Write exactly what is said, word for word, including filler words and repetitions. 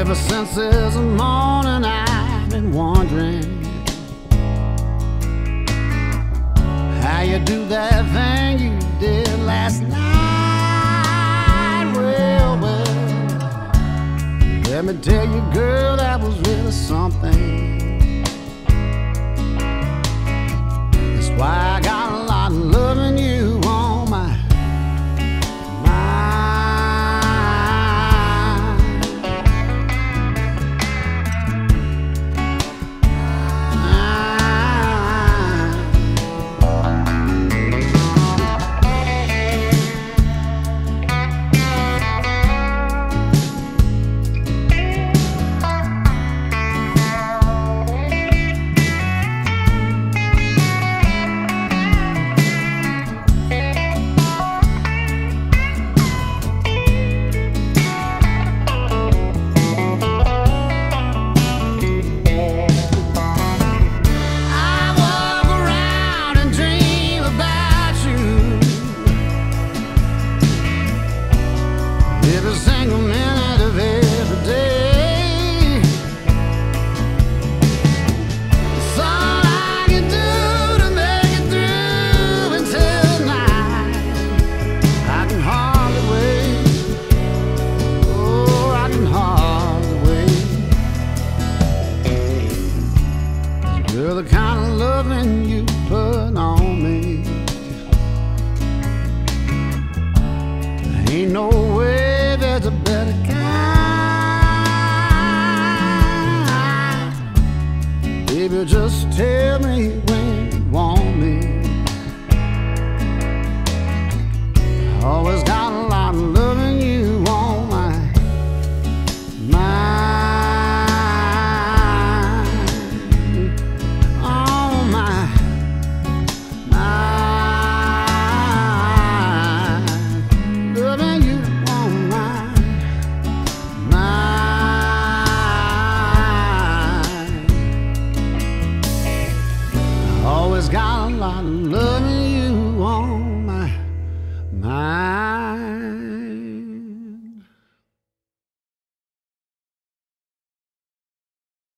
Ever since this morning I've been wondering how you do that thing you did last night. Well, well, let me tell you, girl, that was really something. That's why I got a lot of loving you on my every single minute of every day. It's all I can do to make it through until night. I can hardly wait. Oh, I can hardly wait. You're the kind of loving you put on me. Ain't no way there's a better kind. Baby, just tell me when you want me. Always got a lot of loving you on my mind. On my mind. Loving you on my mind. Always got a lot of love.